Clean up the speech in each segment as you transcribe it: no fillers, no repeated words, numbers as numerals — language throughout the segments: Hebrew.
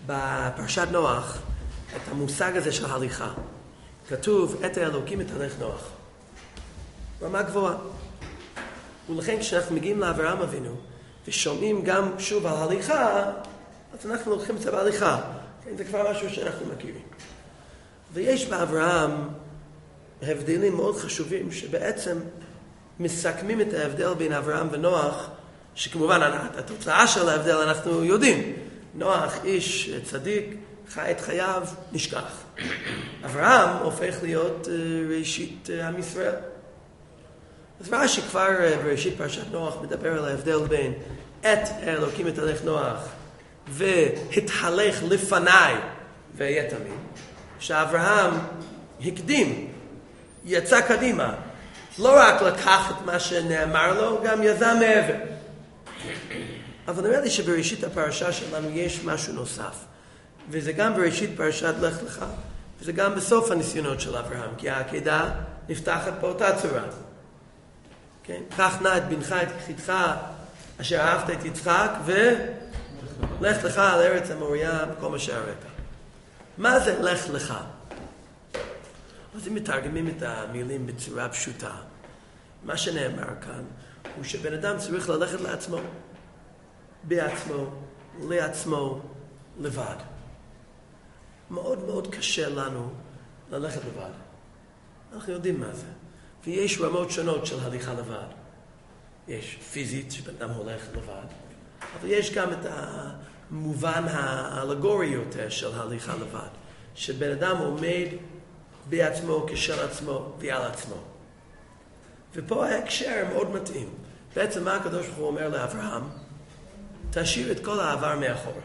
בפרשת נוח את המושג הזה של הליכה. כתוב, את האלוקים מתהלך נוח. רמה גבוהה. ולכן כשאנחנו מגיעים לאברהם אבינו, ושומעים גם שוב על הליכה, אז אנחנו לוקחים את זה בהליכה. זה כבר משהו שאנחנו מכירים. ויש באברהם הבדלים מאוד חשובים, שבעצם מסכמים את ההבדל בין אברהם ונוח, שכמובן התוצאה של ההבדל אנחנו יודעים. נוח איש צדיק, חי את חייו, נשכח. אברהם הופך להיות ראשית עם ישראל. אז רש"י כבר בראשית פרשת נוח מדבר על ההבדל בין את האלוקים מתהלך נוח והתהלך לפניי והיה תמים. שאברהם הקדים, יצא קדימה, לא רק לקח את מה שנאמר לו, גם יזם מעבר. אבל נראה לי שבראשית הפרשה שלנו יש משהו נוסף. וזה גם בראשית פרשת לך לך, וזה גם בסוף הניסיונות של אברהם, כי העקדה נפתחת באותה צורה. כן? קח נא את בנך, את יחידך, אשר אהבת את יצחק, ולך לך על ארץ המוריה, בכל מה שהראית. מה זה לך לך? אז אם מתרגמים את המילים בצורה פשוטה, מה שנאמר כאן הוא שבן אדם צריך ללכת לעצמו, בעצמו, לעצמו, לבד. מאוד מאוד קשה לנו ללכת לבד. אנחנו יודעים מה זה. ויש רמות שונות של הליכה לבד. יש פיזית שבן אדם הולך לבד, אבל יש גם את המובן האלגורי יותר של הליכה לבד, שבן אדם עומד בעצמו כשל עצמו ועל עצמו. ופה ההקשר מאוד מתאים. בעצם מה הקדוש ברוך הוא אומר לאברהם? תשאיר את כל העבר מאחורה.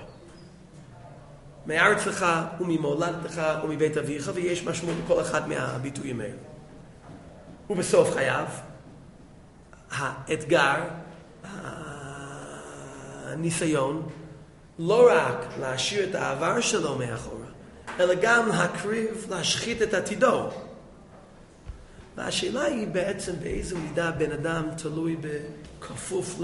מארצך וממולדתך ומבית אביך, ויש משמעות בכל אחד מהביטויים האלה. ובסוף חייו, האתגר, הניסיון, לא רק להשאיר את העבר שלו מאחורה, אלא גם להקריב, להשחית את עתידו. והשאלה היא בעצם באיזו מידה בן אדם תלוי בכפוף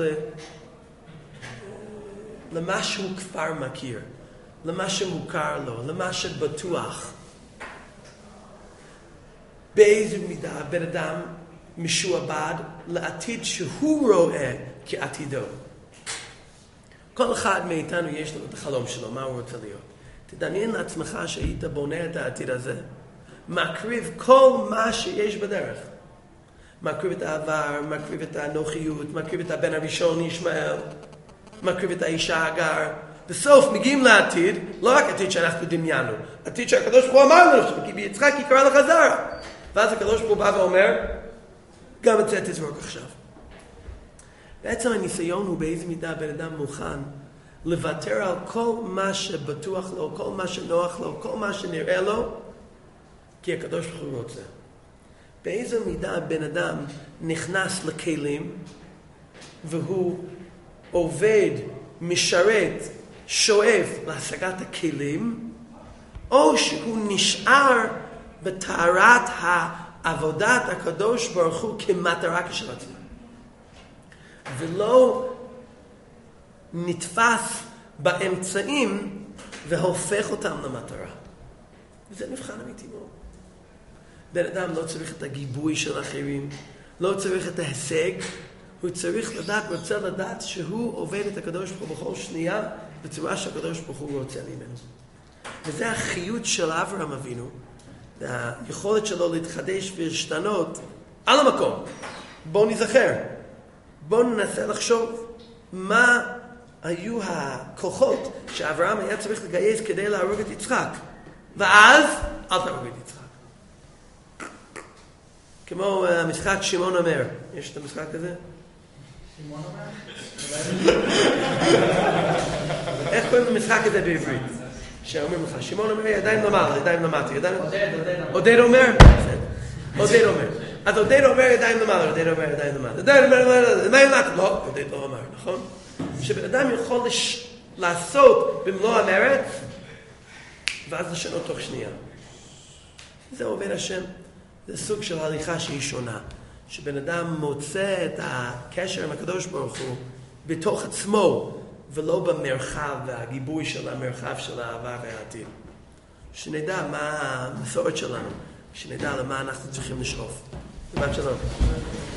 למה שהוא כבר מכיר, למה שמוכר לו, למה שבטוח. באיזו מידה בן אדם משועבד לעתיד שהוא רואה כעתידו. כל אחד מאיתנו יש לו את החלום שלו, מה הוא רוצה להיות. תדמיין לעצמך שהיית בונה את העתיד הזה, מקריב כל מה שיש בדרך. מקריב את העבר, מקריב את הנוחיות, מקריב את הבן הראשון ישמעאל, מקריב את האישה הגר. בסוף מגיעים לעתיד, לא רק עתיד שאנחנו דמיינו, עתיד שהקדוש ברוך הוא אמר לנו, כי ביצחק יקרא לך זרע. ואז הקדוש ברוך הוא בא ואומר, גם את זה תזרוק עכשיו. בעצם הניסיון הוא באיזו מידה בן אדם מוכן לוותר על כל מה שבטוח לו, כל מה שנוח לו, כל מה שנראה לו, כי הקדוש ברוך הוא רוצה. באיזו מידה בן אדם נכנס לכלים, והוא עובד, משרת, שואף להשגת הכלים, או שהוא נשאר בטהרת עבודת הקדוש ברוך הוא כמטרה כשל עצמה. ולא נתפס באמצעים והופך אותם למטרה. וזה מבחן אמיתי מאוד. בן אדם לא צריך את הגיבוי של אחרים, לא צריך את ההישג, הוא צריך לדעת, רוצה לדעת שהוא עובד את הקדוש ברוך הוא בכל שנייה בצורה שהקדוש ברוך הוא רוצה ממנו. וזה החיות של אברהם אבינו, היכולת שלו להתחדש ולהשתנות על המקום. בואו נזכר, בואו ננסה לחשוב מה היו הכוחות שאברהם היה צריך לגייס כדי להרוג את יצחק. ואז אל תהרוג את יצחק. כמו המשחק שמעון אומר. יש את המשחק הזה? שמעון אומר? איך קוראים למשחק הזה בעברית? שאומרים לך, שמעון אומר ידיים למעלה, ידיים למטה. עודד אומר? עודד אומר. אז עודד אומר ידיים למעלה, עודד אומר ידיים למטה. עודד אומר ידיים למטה. לא, עודד לא אומר, נכון? שבן אדם יכול לעשות במלוא המרץ, ואז לשנות תוך שנייה. זה עובד השם. זה סוג של הליכה שהיא שונה. שבן אדם מוצא את הקשר עם הקדוש ברוך הוא בתוך עצמו, ולא במרחב והגיבוי של המרחב של העבר והעתיד. שנדע מה המסורת שלנו, שנדע למה אנחנו צריכים לשאוף. שבת שלום.